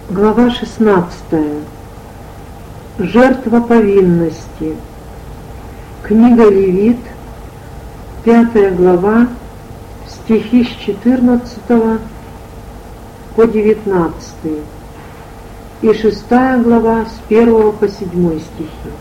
Глава 16. Жертва повинности. Книга Левит, 5 глава, стихи с 14 по 19 и 6 глава с 1 по 7 стихи.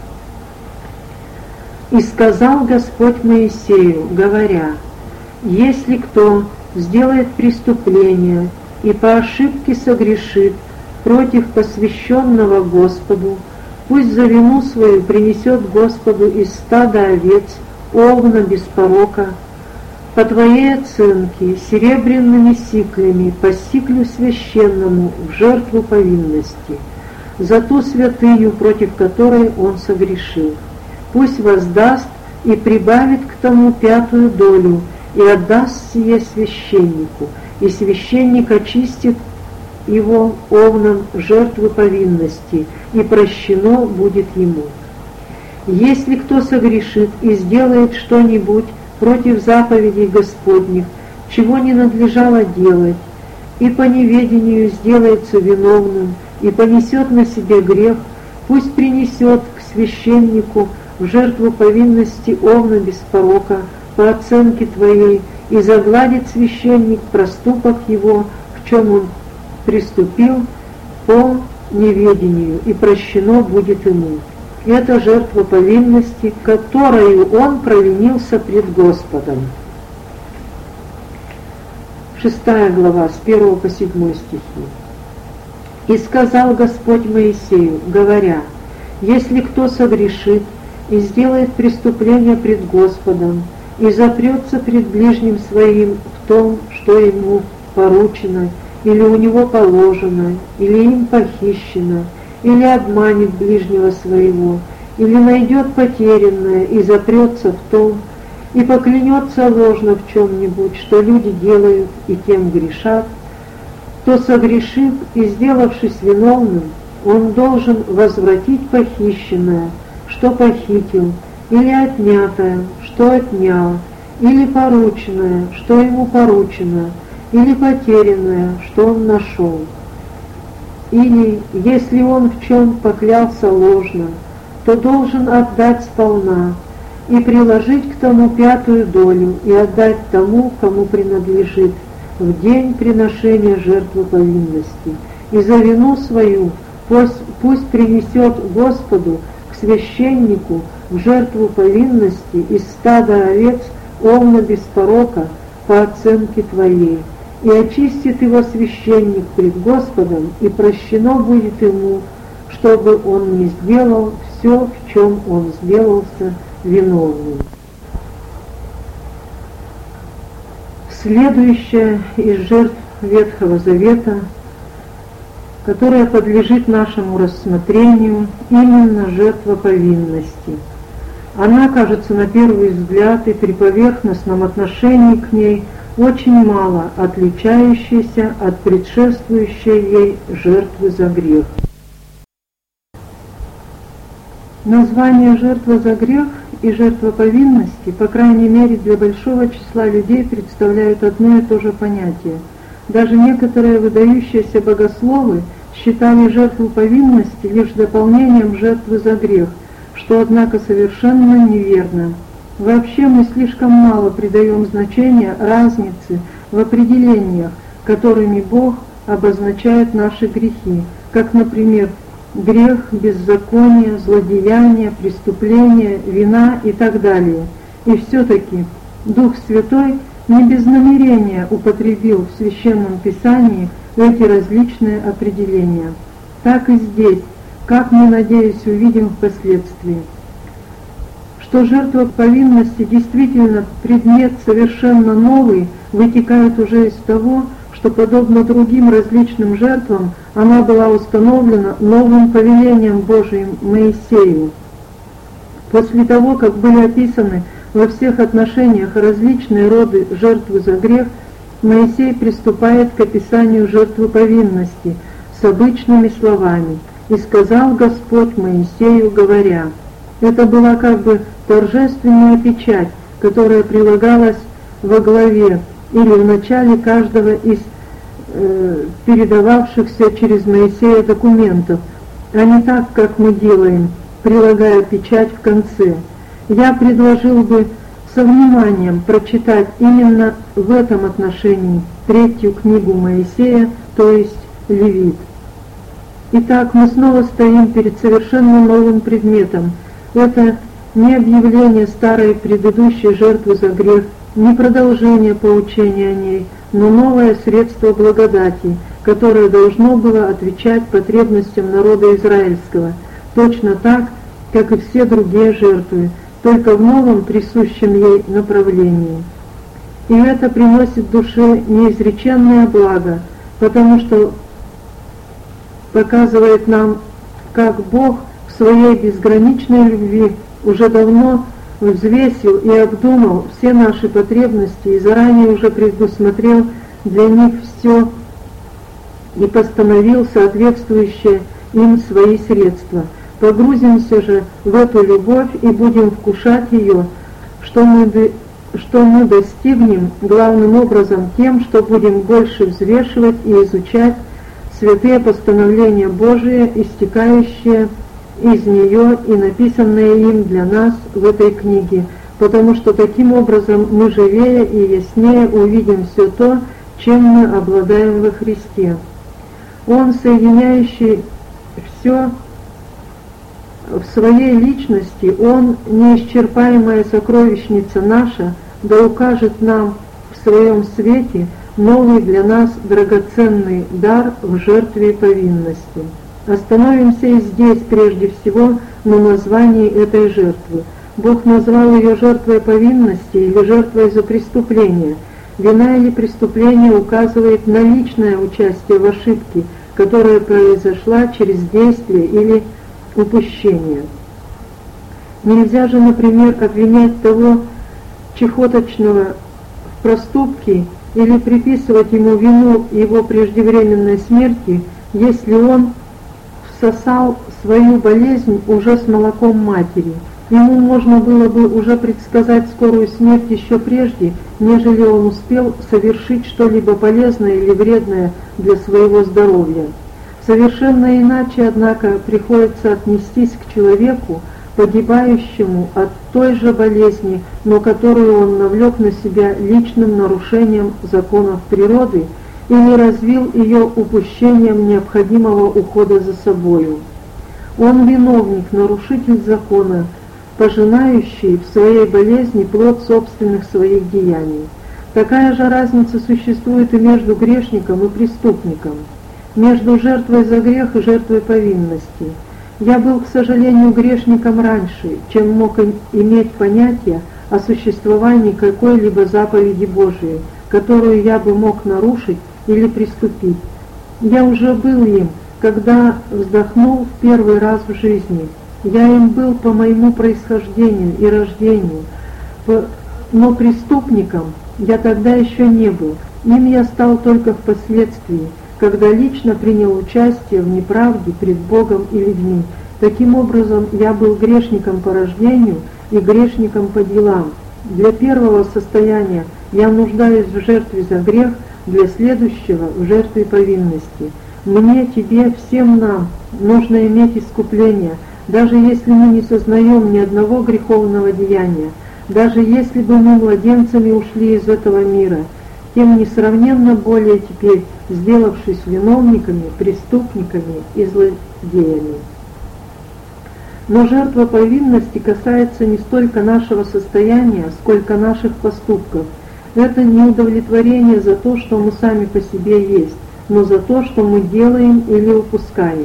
«И сказал Господь Моисею, говоря: если кто сделает преступление и по ошибке согрешит против посвященного Господу, пусть за вину свою принесет Господу из стада овец овна без порока, по твоей оценке, серебряными сиклями, по сиклю священному в жертву повинности, за ту святыню, против которой он согрешил. Пусть воздаст и прибавит к тому 5 долю, и отдаст сие священнику, и священник очистит его овном жертвы повинности, и прощено будет ему. Если кто согрешит и сделает что-нибудь против заповедей Господних, чего не надлежало делать, и по неведению сделается виновным, и понесет на себе грех, пусть принесет к священнику в жертву повинности овна без порока, по оценке твоей, и загладит священник проступок его, в чем он приступил по неведению, и прощено будет ему. Это жертва повинности, которою он провинился пред Господом». 6 глава, с 1 по 7 стихи. «И сказал Господь Моисею, говоря: если кто согрешит и сделает преступление пред Господом, и запрется пред ближним своим в том, что ему поручено, или у него положено, или им похищено, или обманет ближнего своего, или найдет потерянное и запрется в том, и поклянется ложно в чем-нибудь, что люди делают и тем грешат, то, согрешив и сделавшись виновным, он должен возвратить похищенное, что похитил, или отнятое, что отнял, или порученное, что ему поручено, или потерянное, что он нашел. Или, если он в чем поклялся ложно, то должен отдать сполна, и приложить к тому 5 долю, и отдать тому, кому принадлежит, в день приношения жертвы повинности. И за вину свою пусть принесет Господу к священнику в жертву повинности из стада овец овна без порока по оценке твоей, и очистит его священник пред Господом, и прощено будет ему, чтобы он не сделал все, в чем он сделался виновным». Следующая из жертв Ветхого Завета, которая подлежит нашему рассмотрению, именно жертва повинности. Она кажется на первый взгляд и при поверхностном отношении к ней очень мало отличающейся от предшествующей ей жертвы за грех. Название «жертва за грех» и «жертва повинности», по крайней мере для большого числа людей, представляют одно и то же понятие. Даже некоторые выдающиеся богословы считали жертву повинности лишь дополнением жертвы за грех, что, однако, совершенно неверно. Вообще мы слишком мало придаем значения разнице в определениях, которыми Бог обозначает наши грехи, как, например, грех, беззаконие, злодеяние, преступление, вина и так далее. И все-таки Дух Святой не без намерения употребил в Священном Писании эти различные определения. Так и здесь, как мы, надеюсь, увидим впоследствии. Что жертва повинности действительно предмет совершенно новый, вытекает уже из того, что, подобно другим различным жертвам, она была установлена новым повелением Божиим Моисею. После того, как были описаны во всех отношениях различные роды жертвы за грех, Моисей приступает к описанию жертвы повинности с обычными словами: «И сказал Господь Моисею, говоря». Это была как бы торжественная печать, которая прилагалась во главе или в начале каждого из передававшихся через Моисея документов, а не так, как мы делаем, прилагая печать в конце. Я предложил бы со вниманием прочитать именно в этом отношении третью книгу Моисея, то есть Левит. Итак, мы снова стоим перед совершенно новым предметом. Это не объявление старой предыдущей жертвы за грех, не продолжение поучения о ней, но новое средство благодати, которое должно было отвечать потребностям народа израильского, точно так, как и все другие жертвы, только в новом присущем ей направлении. И это приносит душе неизреченное благо, потому что показывает нам, как Бог в своей безграничной любви уже давно взвесил и обдумал все наши потребности и заранее уже предусмотрел для них все и постановил соответствующие им свои средства. Погрузимся же в эту любовь и будем вкушать ее, что мы достигнем главным образом тем, что будем больше взвешивать и изучать святые постановления Божии, истекающие из нее и написанные им для нас в этой книге, потому что таким образом мы живее и яснее увидим все то, чем мы обладаем во Христе. Он, соединяющий все в своей личности, Он, неисчерпаемая сокровищница наша, да укажет нам в своем свете новый для нас драгоценный дар в жертве повинности. Остановимся и здесь прежде всего на названии этой жертвы. Бог назвал ее жертвой повинности или жертвой за преступление. Вина или преступление указывает на личное участие в ошибке, которая произошла через действие или упущение. Нельзя же, например, обвинять того чехоточного в проступке или приписывать ему вину его преждевременной смерти, если он всосал свою болезнь уже с молоком матери. Ему можно было бы уже предсказать скорую смерть еще прежде, нежели он успел совершить что-либо полезное или вредное для своего здоровья. Совершенно иначе, однако, приходится отнестись к человеку, погибающему от той же болезни, но которую он навлек на себя личным нарушением законов природы или развил ее упущением необходимого ухода за собою. Он виновник, нарушитель закона, пожинающий в своей болезни плод собственных своих деяний. Такая же разница существует и между грешником и преступником, между жертвой за грех и жертвой повинности. Я был, к сожалению, грешником раньше, чем мог иметь понятие о существовании какой-либо заповеди Божией, которую я бы мог нарушить или приступить. Я уже был им, когда вздохнул в первый раз в жизни. Я им был по моему происхождению и рождению, но преступником я тогда еще не был. Им я стал только впоследствии, когда лично принял участие в неправде пред Богом и людьми. Таким образом, я был грешником по рождению и грешником по делам. Для первого состояния я нуждаюсь в жертве за грех, для следующего в жертве повинности. Мне, тебе, всем нам нужно иметь искупление, даже если мы не сознаем ни одного греховного деяния, даже если бы мы младенцами ушли из этого мира, тем несравненно более теперь, сделавшись виновниками, преступниками и злодеями. Но жертва повинности касается не столько нашего состояния, сколько наших поступков. Это не удовлетворение за то, что мы сами по себе есть, но за то, что мы делаем или упускаем.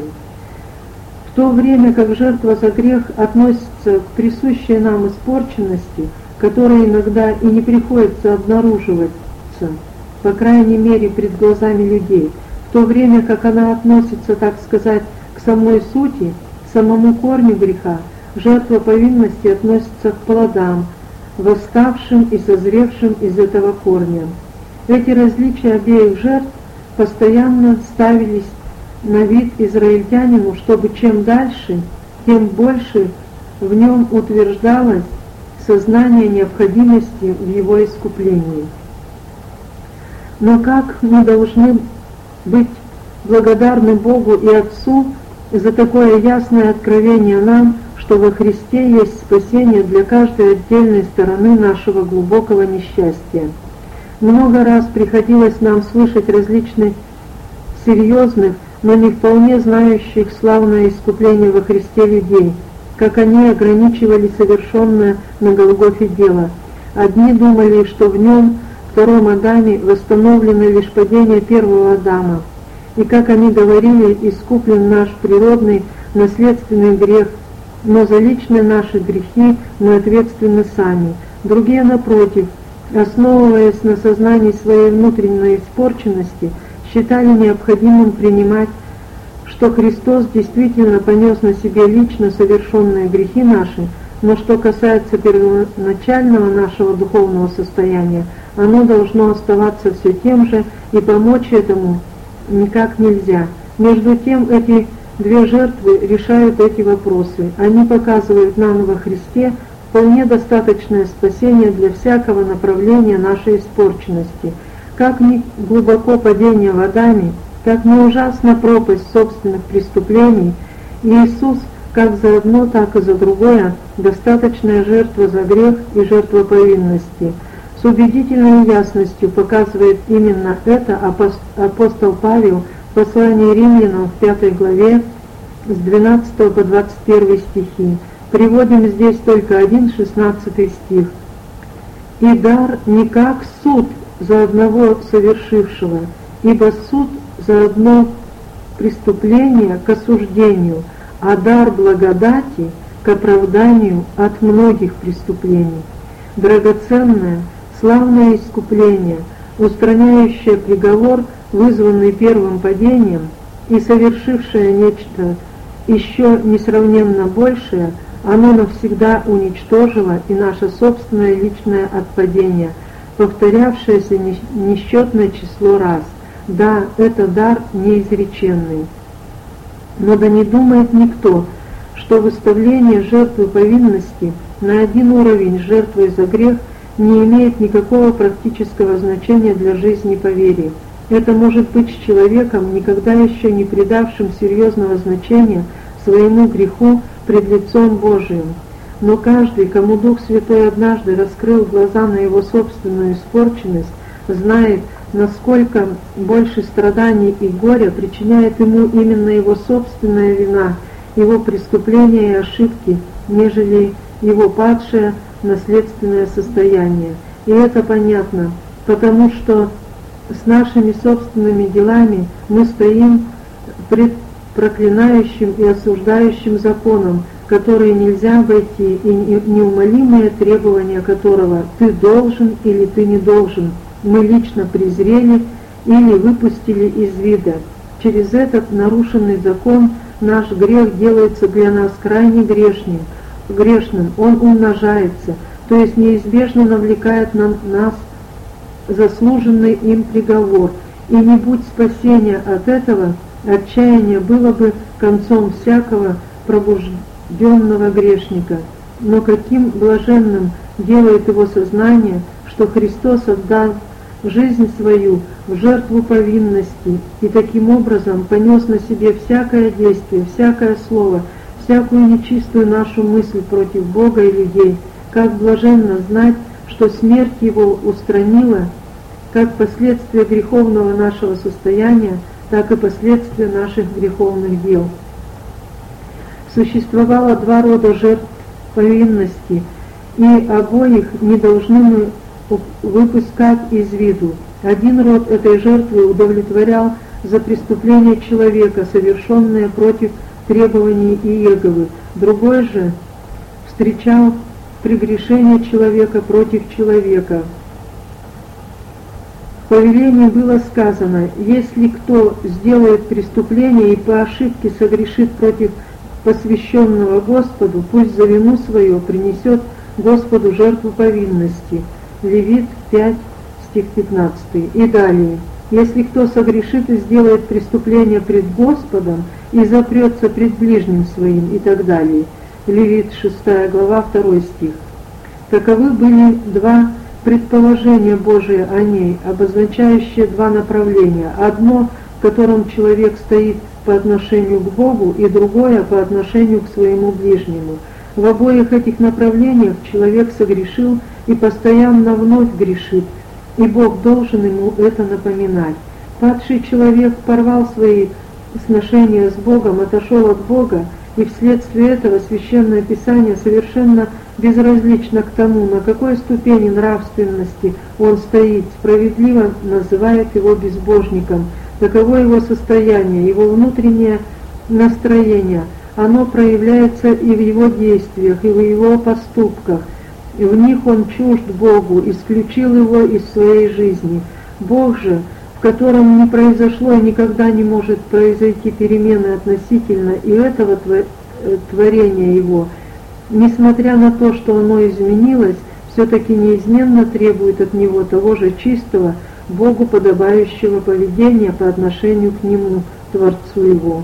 В то время как жертва за грех относится к присущей нам испорченности, которая иногда и не приходится обнаруживаться, по крайней мере пред глазами людей, в то время как она относится, так сказать, к самой сути, самому корню греха, жертва повинности относится к плодам, восставшим и созревшим из этого корня. Эти различия обеих жертв постоянно ставились на вид израильтянину, чтобы чем дальше, тем больше в нем утверждалось сознание необходимости в его искуплении. Но как мы должны быть благодарны Богу и Отцу за такое ясное откровение нам, что во Христе есть спасение для каждой отдельной стороны нашего глубокого несчастья. Много раз приходилось нам слышать различных серьезных, но не вполне знающих славное искупление во Христе людей, как они ограничивали совершенное на Голгофе дело. Одни думали, что в нем, втором Адаме, восстановлено лишь падение первого Адама, и, как они говорили, искуплен наш природный, наследственный грех, но за личные наши грехи мы ответственны сами. Другие, напротив, основываясь на сознании своей внутренней испорченности, считали необходимым принимать, что Христос действительно понес на себе лично совершенные грехи наши, но что касается первоначального нашего духовного состояния, оно должно оставаться все тем же, и помочь этому никак нельзя. Между тем, эти две жертвы решают эти вопросы. Они показывают нам во Христе вполне достаточное спасение для всякого направления нашей испорченности. Как ни глубоко падение в Адаме, как ни ужасна пропасть собственных преступлений, Иисус как за одно, так и за другое достаточная жертва за грех и жертва повинности. С убедительной ясностью показывает именно это апостол Павел в послании Римлянам в 5 главе с 12 по 21 стихи. Приводим здесь только 16 стих. «И дар не как суд за одного совершившего, ибо суд за одно преступление к осуждению, а дар благодати к оправданию от многих преступлений. Драгоценное, славное искупление, устраняющее приговор, вызванный первым падением, и совершившее нечто еще несравненно большее, оно навсегда уничтожило и наше собственное личное отпадение, повторявшееся несчетное число раз. Да, это дар неизреченный. Но да не думает никто, что выставление жертвы повинности на один уровень с жертвой за грех не имеет никакого практического значения для жизни по вере. Это может быть с человеком, никогда еще не придавшим серьезного значения своему греху пред лицом Божиим. Но каждый, кому Дух Святой однажды раскрыл глаза на его собственную испорченность, знает, насколько больше страданий и горя причиняет ему именно его собственная вина, его преступления и ошибки, нежели его падшее наследственное состояние. И это понятно, потому что с нашими собственными делами мы стоим пред проклинающим и осуждающим законом, который нельзя обойти, и неумолимые требования которого «ты должен» или «ты не должен» мы лично презрели или выпустили из вида. Через этот нарушенный закон наш грех делается для нас крайне грешным, он умножается, то есть неизбежно навлекает на нас заслуженный им приговор, и не будь спасения от этого, отчаяние было бы концом всякого пробужденного грешника. Но каким блаженным делает его сознание, что Христос отдал жизнь свою в жертву повинности и таким образом понес на себе всякое действие, всякое слово, всякую нечистую нашу мысль против Бога и людей. Как блаженно знать, что смерть его устранила как последствия греховного нашего состояния, так и последствия наших греховных дел. Существовало два рода жертв повинности, и обоих не должны мы выпускать из виду. Один род этой жертвы удовлетворял за преступление человека, совершенное против требований Иеговы, другой же встречал прегрешение человека против человека. В повелении было сказано: если кто сделает преступление и по ошибке согрешит против посвященного Господу, пусть за вину свою принесет Господу жертву повинности. Левит 5, стих 15. И далее: если кто согрешит и сделает преступление пред Господом и запрется пред ближним своим, и так далее. Левит 6 глава 2 стих. Таковы были два предположения Божие о ней, обозначающие два направления. Одно, котором человек стоит по отношению к Богу, и другое по отношению к своему ближнему. В обоих этих направлениях человек согрешил и постоянно вновь грешит, и Бог должен ему это напоминать. Падший человек порвал свои сношения с Богом, отошел от Бога, и вследствие этого Священное Писание совершенно безразлично к тому, на какой ступени нравственности он стоит, справедливо называет его безбожником. Таково его состояние, его внутреннее настроение. Оно проявляется и в его действиях, и в его поступках. И в них он чужд Богу, исключил его из своей жизни. Бог же, в котором не произошло и никогда не может произойти перемены относительно и этого творения его, несмотря на то, что оно изменилось, все-таки неизменно требует от него того же чистого, Богу подобающего поведения по отношению к Нему, Творцу Его.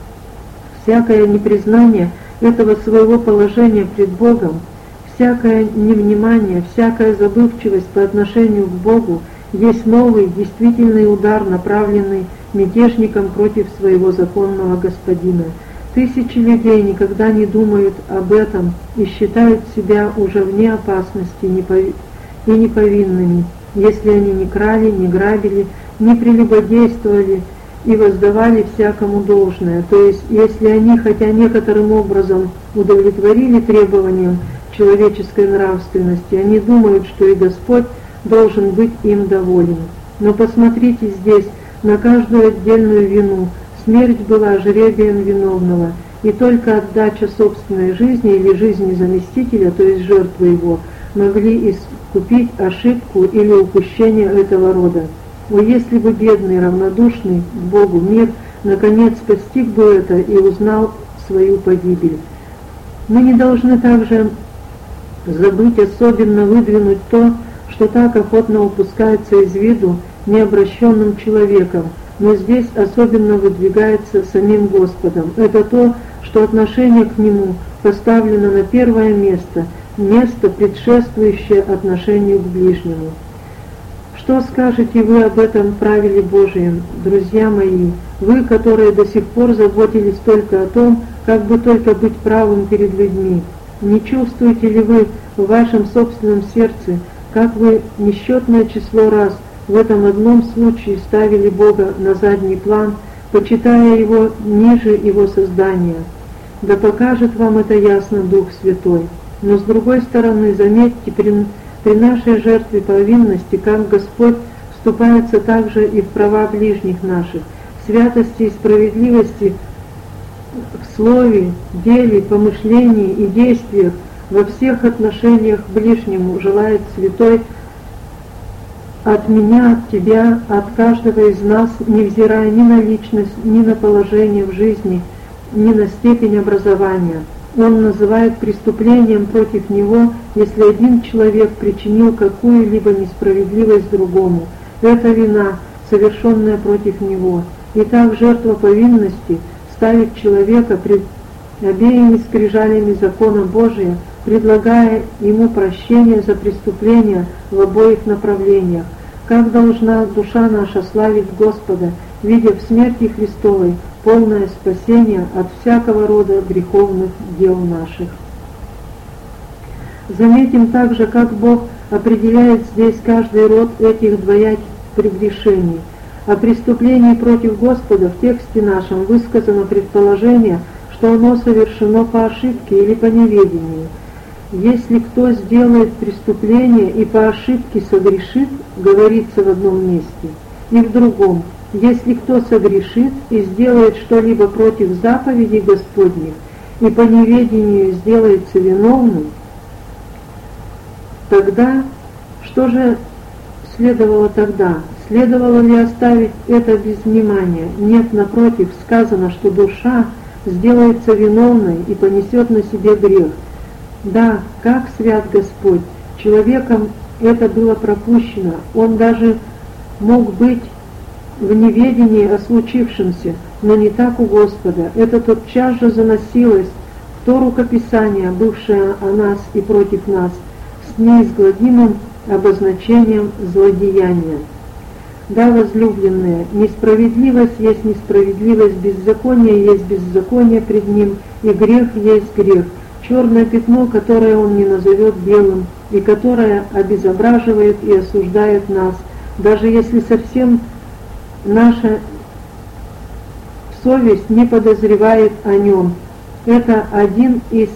Всякое непризнание этого своего положения пред Богом, всякое невнимание, всякая забывчивость по отношению к Богу есть новый, действительный удар, направленный мятежником против своего законного Господина. Тысячи людей никогда не думают об этом и считают себя уже вне опасности и неповинными, если они не крали, не грабили, не прелюбодействовали и воздавали всякому должное. То есть, если они хотя некоторым образом удовлетворили требованиям человеческой нравственности, они думают, что и Господь должен быть им доволен. Но посмотрите здесь на каждую отдельную вину. Смерть была жребием виновного, и только отдача собственной жизни или жизни заместителя, то есть жертвы его, могли искупить ошибку или упущение этого рода. О, если бы бедный, равнодушный к Богу мир наконец постиг бы это и узнал свою погибель. Мы не должны также забыть особенно выдвинуть то, что так охотно упускается из виду необращенным человеком, но здесь особенно выдвигается самим Господом. Это то, что отношение к Нему поставлено на первое место, место, предшествующее отношению к ближнему. Что скажете вы об этом правиле Божием, друзья мои, вы, которые до сих пор заботились только о том, как бы только быть правым перед людьми? Не чувствуете ли вы в вашем собственном сердце, как вы несчетное число раз в этом одном случае ставили Бога на задний план, почитая Его ниже Его создания? Да покажет вам это ясно Дух Святой. Но с другой стороны, заметьте, при нашей жертве повинности, как Господь вступается также и в права ближних наших, святости и справедливости в слове, деле, помышлении и действиях, во всех отношениях к ближнему желает Святой от меня, от тебя, от каждого из нас, невзирая ни на личность, ни на положение в жизни, ни на степень образования. Он называет преступлением против него, если один человек причинил какую-либо несправедливость другому. Это вина, совершенная против него. Итак, жертва повинности ставит человека пред обеими скрижалями закона Божия, предлагая ему прощение за преступления в обоих направлениях. Как должна душа наша славить Господа, видя в смерти Христовой полное спасение от всякого рода греховных дел наших. Заметим также, как Бог определяет здесь каждый род этих двояких прегрешений. О преступлении против Господа в тексте нашем высказано предположение, что оно совершено по ошибке или по неведению. Если кто сделает преступление и по ошибке согрешит, говорится в одном месте, и в другом, если кто согрешит и сделает что-либо против заповедей Господних, и по неведению сделается виновным, тогда, что же следовало тогда? Следовало ли оставить это без внимания? Нет, напротив, сказано, что душа сделается виновной и понесет на себе грех. Да, как свят Господь, человеком это было пропущено, он даже мог быть в неведении о случившемся, но не так у Господа. Это тотчас же заносилось в то рукописание, бывшее о нас и против нас, с неизгладимым обозначением злодеяния. Да, возлюбленные, несправедливость есть несправедливость, беззаконие есть беззаконие пред Ним, и грех есть грех, черное пятно, которое Он не назовет белым, и которое обезображивает и осуждает нас, даже если совсем наша совесть не подозревает о нем. Это один из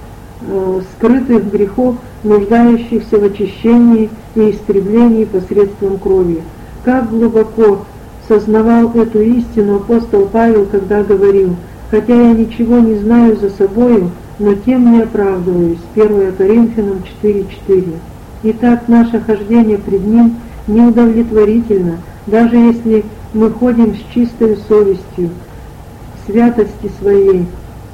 скрытых грехов, нуждающихся в очищении и истреблении посредством крови. Как глубоко сознавал эту истину апостол Павел, когда говорил: «Хотя я ничего не знаю за собою, но тем не оправдываюсь». 1 Коринфянам 4:4. Итак, наше хождение пред Ним неудовлетворительно, даже если мы ходим с чистой совестью, святости своей,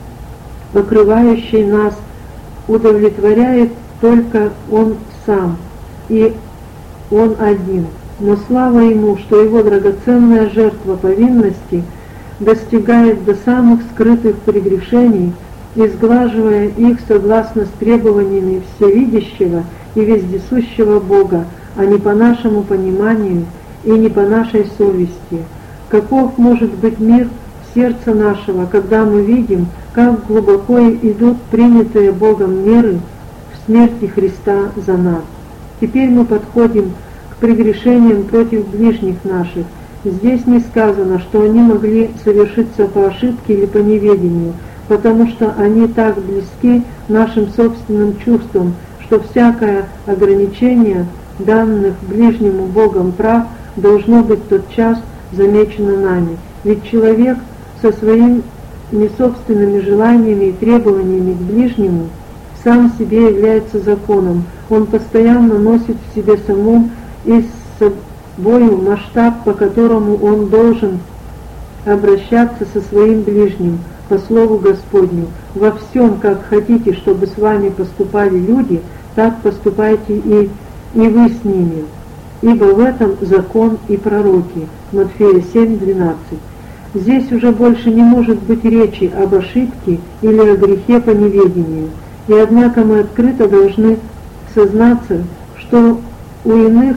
покрывающей нас, удовлетворяет только Он сам, и Он один. Но слава Ему, что Его драгоценная жертва повинности достигает до самых скрытых прегрешений, изглаживая их согласно с требованиями всевидящего и вездесущего Бога, а не по нашему пониманию и не по нашей совести. Каков может быть мир сердца нашего, когда мы видим, как глубоко идут принятые Богом меры в смерти Христа за нас. Теперь мы подходим к прегрешениям против ближних наших. Здесь не сказано, что они могли совершиться по ошибке или по неведению, потому что они так близки нашим собственным чувствам, что всякое ограничение данных ближнему Богом прав должно быть тотчас замечено нами. Ведь человек со своими собственными желаниями и требованиями к ближнему сам себе является законом. Он постоянно носит в себе самом и с собою масштаб, по которому он должен обращаться со своим ближним, по слову Господню: «Во всем, как хотите, чтобы с вами поступали люди, так поступайте и вы с ними, ибо в этом закон и пророки». Матфея 7:12. Здесь уже больше не может быть речи об ошибке или о грехе по неведению. И однако мы открыто должны сознаться, что у иных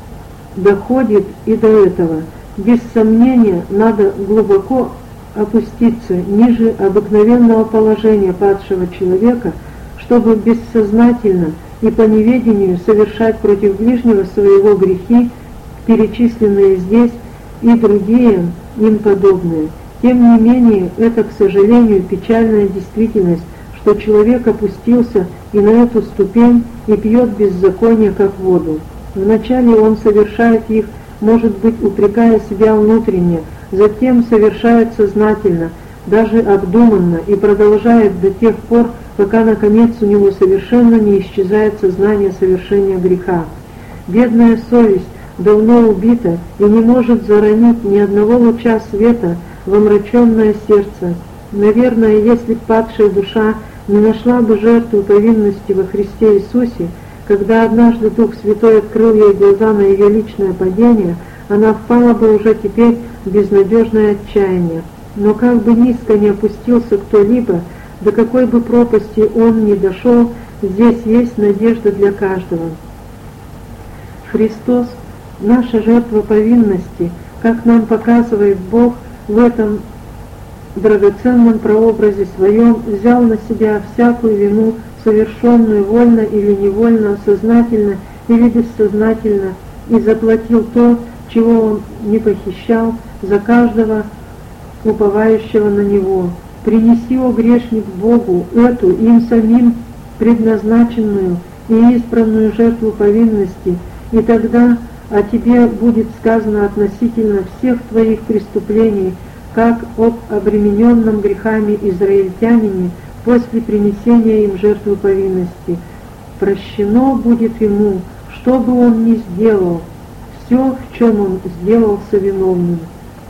доходит и до этого. Без сомнения, надо глубоко опуститься ниже обыкновенного положения падшего человека, чтобы бессознательно и по неведению совершать против ближнего своего грехи, перечисленные здесь, и другие им подобные. Тем не менее, это, к сожалению, печальная действительность, что человек опустился и на эту ступень и пьет беззаконие, как воду. Вначале он совершает их, может быть, упрекая себя внутренне, затем совершает сознательно, даже обдуманно, и продолжает до тех пор, пока, наконец, у него совершенно не исчезает сознание совершения греха. Бедная совесть давно убита и не может заронить ни одного луча света в омраченное сердце. Наверное, если б падшая душа не нашла бы жертву повинности во Христе Иисусе, когда однажды Дух Святой открыл ей глаза на ее личное падение, она впала бы уже теперь в безнадежное отчаяние. Но как бы низко ни опустился кто-либо, до какой бы пропасти он ни дошел, здесь есть надежда для каждого. Христос, наша жертва повинности, как нам показывает Бог в этом драгоценном прообразе своем, взял на себя всякую вину, совершенную вольно или невольно, сознательно или бессознательно, и заплатил то, чего он не похищал, за каждого уповающего на него. Принеси, о грешник, Богу эту им самим предназначенную и избранную жертву повинности, и тогда о тебе будет сказано относительно всех твоих преступлений, как об обремененном грехами израильтянине после принесения им жертвы повинности. Прощено будет ему, что бы он ни сделал, все, в чем он сделался виновным.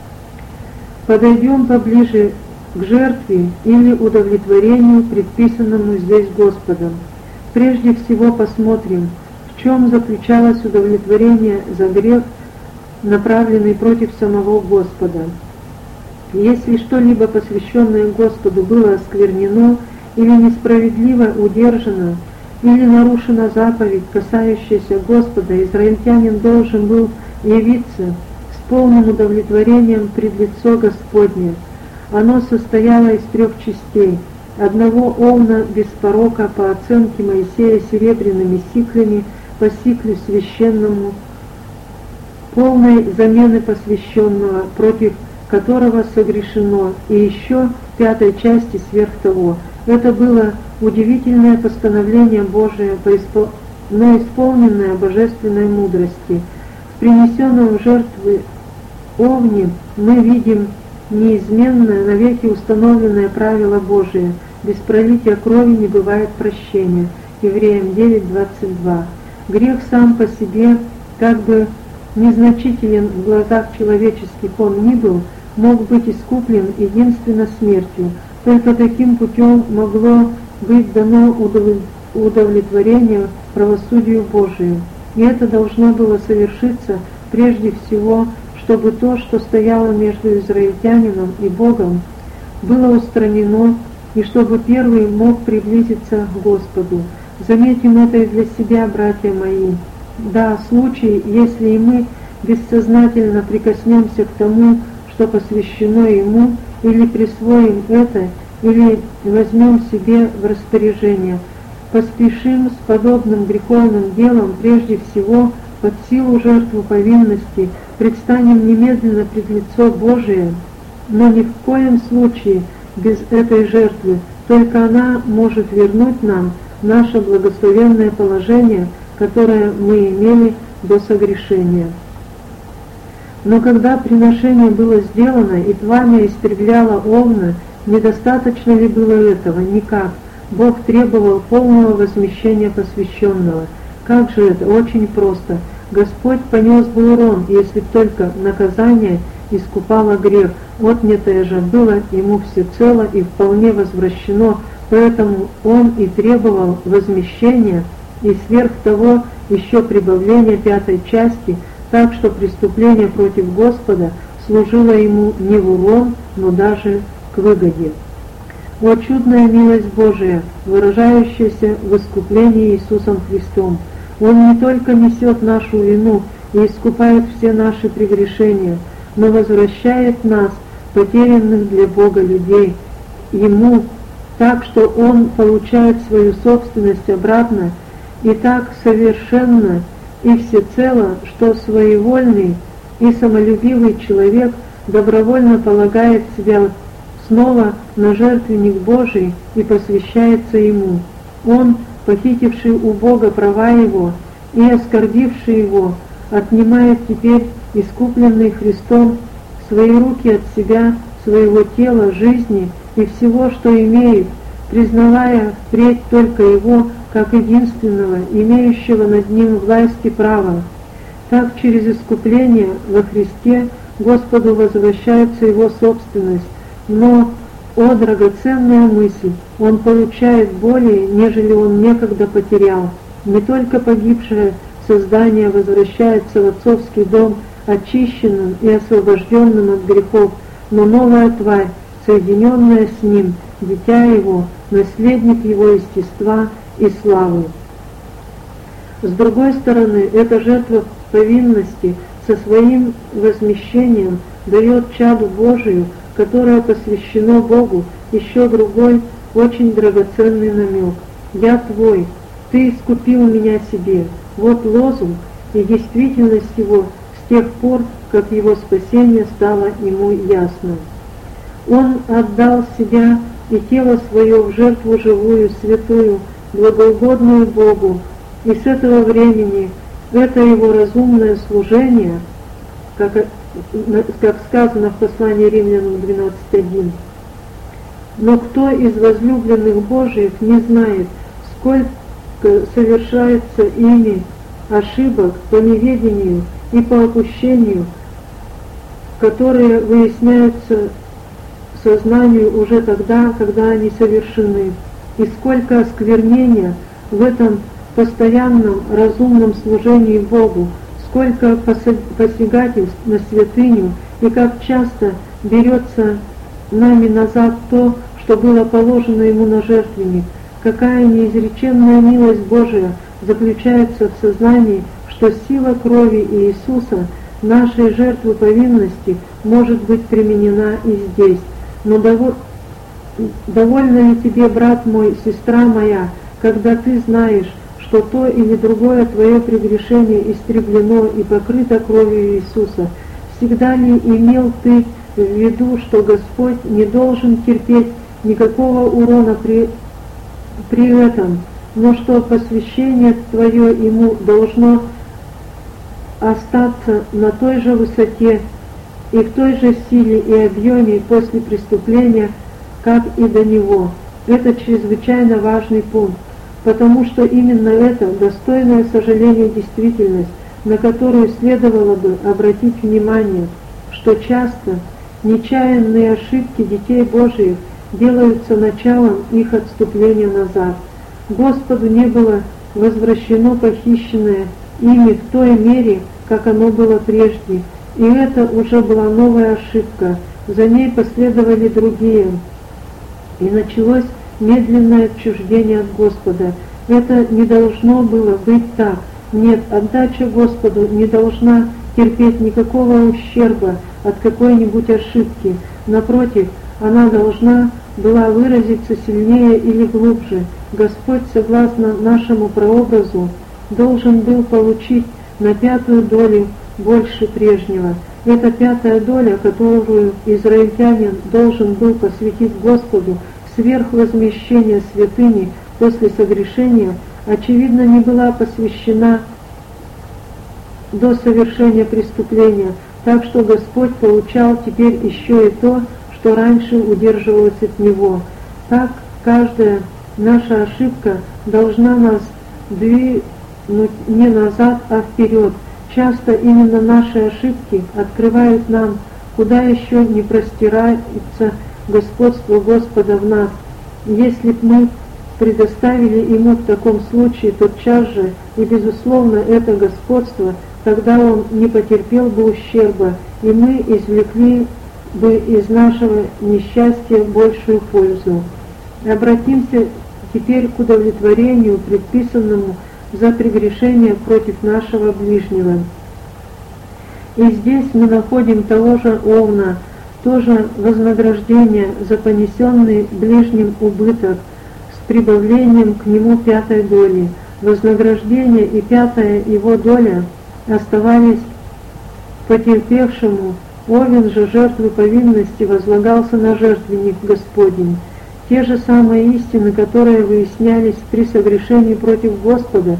Подойдем поближе к жертве или удовлетворению, предписанному здесь Господом. Прежде всего посмотрим, в чем заключалось удовлетворение за грех, направленный против самого Господа. Если что-либо, посвященное Господу, было осквернено или несправедливо удержано, или нарушена заповедь, касающаяся Господа, израильтянин должен был явиться полным удовлетворением пред лицо Господне. Оно состояло из 3 частей: одного овна без порока по оценке Моисея серебряными сиклями по сиклю священному, полной замены посвященного, против которого согрешено, и еще 5 части сверх того. Это было удивительное постановление Божие, но исполненное божественной мудрости. В принесенном в жертвы овне мы видим неизменное, навеки установленное правило Божие: без пролития крови не бывает прощения. Евреям 9:22. Грех сам по себе, как бы незначителен в глазах человеческих он ни был, мог быть искуплен единственно смертью. Только таким путем могло быть дано удовлетворение правосудию Божию. И это должно было совершиться прежде всего, чтобы то, что стояло между израильтянином и Богом, было устранено, и чтобы первый мог приблизиться к Господу. Заметим это и для себя, братья мои. Да, случай, если и мы бессознательно прикоснемся к тому, что посвящено Ему, или присвоим это, или возьмем себе в распоряжение, поспешим с подобным греховным делом прежде всего под силу жертву повинности, предстанем немедленно пред лицо Божие, но ни в коем случае без этой жертвы, только она может вернуть нам наше благословенное положение, которое мы имели до согрешения. Но когда приношение было сделано, и пламя истребляло овна, недостаточно ли было этого? Никак. Бог требовал полного возмещения посвященного. Как же это? Очень просто. Господь понес бы урон, если б только наказание искупало грех. Отнятое же было ему всецело и вполне возвращено, поэтому он и требовал возмещения, и сверх того еще прибавления 5 части, так что преступление против Господа служило ему не в урон, но даже к выгоде. О чудная милость Божия, выражающаяся в искуплении Иисусом Христом! Он не только несет нашу вину и искупает все наши прегрешения, но возвращает нас, потерянных для Бога людей, Ему, так что Он получает свою собственность обратно, и так совершенно и всецело, что своевольный и самолюбивый человек добровольно полагает себя снова на жертвенник Божий и посвящается Ему. Он, похитивший у Бога права Его и оскорбивший Его, отнимает теперь искупленный Христом свои руки от себя, своего тела, жизни и всего, что имеет, признавая впредь только Его как единственного, имеющего над ним власть и право. Так через искупление во Христе Господу возвращается Его собственность, но, о драгоценная мысль, Он получает более, нежели Он некогда потерял. Не только погибшее создание возвращается в отцовский дом очищенным и освобожденным от грехов, но новая тварь, соединенная с Ним, дитя Его, наследник Его естества и славы. С другой стороны, эта жертва повинности со своим возмещением дает чаду Божию, которое посвящено Богу, еще другой, очень драгоценный намек. «Я твой, ты искупил меня себе». Вот лозунг и действительность его с тех пор, как его спасение стало ему ясно. Он отдал себя и тело свое в жертву живую, святую, благоугодную Богу, и с этого времени это его разумное служение, как сказано в послании Римлянам 12:1. Но кто из возлюбленных Божиих не знает, сколько совершается ими ошибок по неведению и по опущению, которые выясняются сознанию уже тогда, когда они совершены, и сколько осквернения в этом постоянном разумном служении Богу, сколько посягательств на святыню, и как часто берется нами назад то, что было положено Ему на жертвенник. Какая неизреченная милость Божия заключается в сознании, что сила крови Иисуса нашей жертвы повинности может быть применена и здесь. Но довольно ли тебе, брат мой, сестра моя, когда ты знаешь, что то или другое твое прегрешение истреблено и покрыто кровью Иисуса? Всегда ли имел ты в виду, что Господь не должен терпеть никакого урона при этом, но что посвящение твое ему должно остаться на той же высоте и в той же силе и объеме после преступления, как и до него? Это чрезвычайно важный пункт, потому что именно это достойное сожаления действительность, на которую следовало бы обратить внимание, что часто нечаянные ошибки детей Божиих делаются началом их отступления назад. Господу не было возвращено похищенное ими в той мере, как оно было прежде, и это уже была новая ошибка, за ней последовали другие, и началось медленное отчуждение от Господа. Это не должно было быть так. Нет, отдача Господу не должна терпеть никакого ущерба от какой-нибудь ошибки. Напротив, она должна была выразиться сильнее или глубже. Господь, согласно нашему прообразу, должен был получить на 5 долю больше прежнего. Эта 5 доля, которую израильтянин должен был посвятить Господу сверх возмещения святыни после согрешения, очевидно, не была посвящена до совершения преступления, так что Господь получал теперь еще и то, что раньше удерживалось от Него. Так каждая наша ошибка должна нас двинуть не назад, а вперед. Часто именно наши ошибки открывают нам, куда еще не простирается господство Господа в нас. Если б мы предоставили Ему в таком случае тотчас же и безусловно это господство, тогда Он не потерпел бы ущерба, и мы извлекли бы из нашего несчастья большую пользу. Обратимся теперь к удовлетворению, предписанному за прегрешение против нашего ближнего. И здесь мы находим того же Овна, тоже вознаграждение за понесенный ближним убыток с прибавлением к нему 5 доли. Вознаграждение и 5 его доля оставались потерпевшему. Овен же жертвы повинности возлагался на жертвенник Господень. Те же самые истины, которые выяснялись при согрешении против Господа,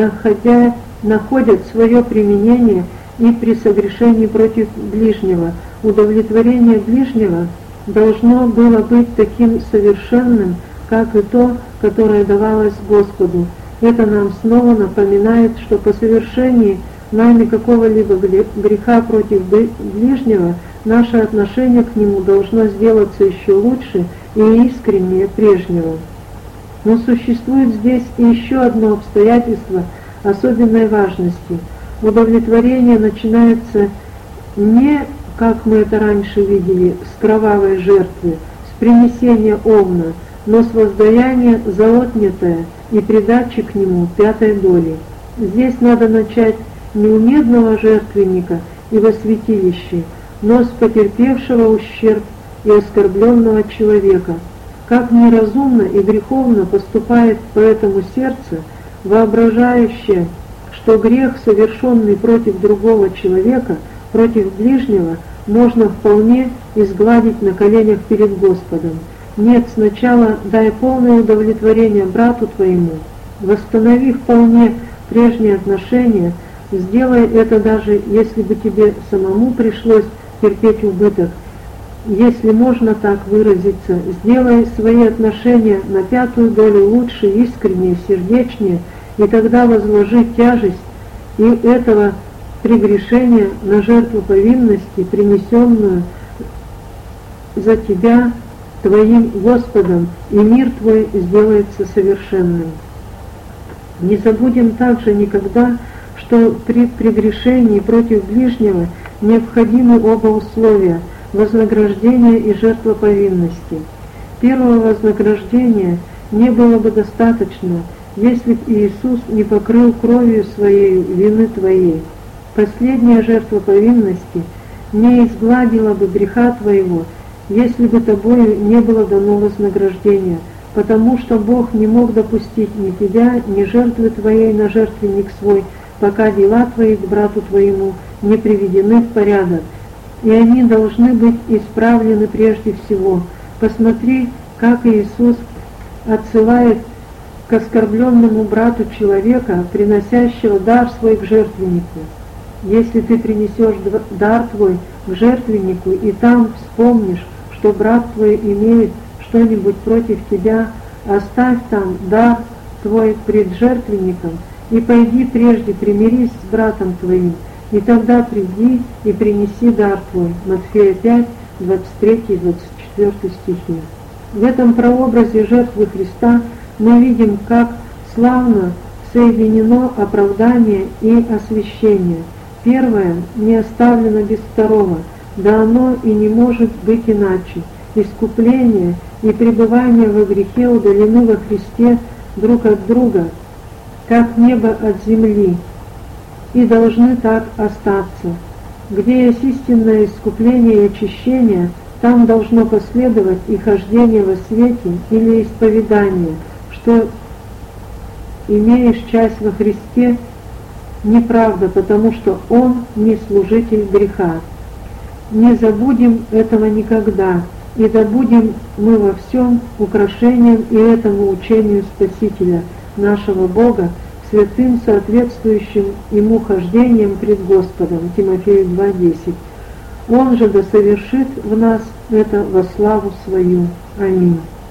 находят свое применение и при согрешении против ближнего. Удовлетворение ближнего должно было быть таким совершенным, как и то, которое давалось Господу. Это нам снова напоминает, что по совершении нами какого-либо греха против ближнего, наше отношение к нему должно сделаться еще лучше и искреннее прежнего. Но существует здесь и еще одно обстоятельство особенной важности. Удовлетворение начинается не, как мы это раньше видели, с кровавой жертвы, с принесения овна, но с воздаяния за отнятое и придачи к нему 5 доли. Здесь надо начать не у медного жертвенника и во святилище, но с потерпевшего ущерб и оскорбленного человека. Как неразумно и греховно поступает поэтому сердце, воображающее, что грех, совершенный против другого человека, против ближнего, можно вполне изгладить на коленях перед Господом. Нет, сначала дай полное удовлетворение брату твоему, восстанови вполне прежние отношения, сделай это даже, если бы тебе самому пришлось терпеть убыток. Если можно так выразиться, сделай свои отношения на 5 долю лучше, искреннее, сердечнее, и тогда возложи тяжесть и этого прегрешения на жертву повинности, принесенную за тебя твоим Господом, и мир твой сделается совершенным. Не забудем также никогда, что при прегрешении против ближнего необходимы оба условия – вознаграждение и жертва повинности. Первого вознаграждения не было бы достаточно, если б Иисус не покрыл кровью Своей вины твоей. Последняя жертва повинности не изгладила бы греха твоего, если бы тобою не было дано вознаграждения, потому что Бог не мог допустить ни тебя, ни жертвы твоей на жертвенник свой, пока дела твои к брату твоему не приведены в порядок, и они должны быть исправлены прежде всего. Посмотри, как Иисус отсылает к оскорбленному брату человека, приносящего дар свой к жертвеннику. Если ты принесешь дар твой к жертвеннику, и там вспомнишь, что брат твой имеет что-нибудь против тебя, оставь там дар твой пред жертвенником, и пойди прежде примирись с братом твоим, и тогда приди и принеси дар твой. Матфея 5, 23-24 стихи. В этом прообразе жертвы Христа мы видим, как славно соединено оправдание и освящение. Первое не оставлено без второго, да оно и не может быть иначе. Искупление и пребывание во грехе удалены во Христе друг от друга, как небо от земли, и должны так остаться. Где есть истинное искупление и очищение, там должно последовать и хождение во свете или исповедание, что имеешь часть во Христе, неправда, потому что Он не служитель греха. Не забудем этого никогда, и да будем мы во всем украшением и этому учению Спасителя, нашего Бога, святым соответствующим Ему хождением пред Господом. Тимофею 2:10. Он же да совершит в нас это во славу свою. Аминь.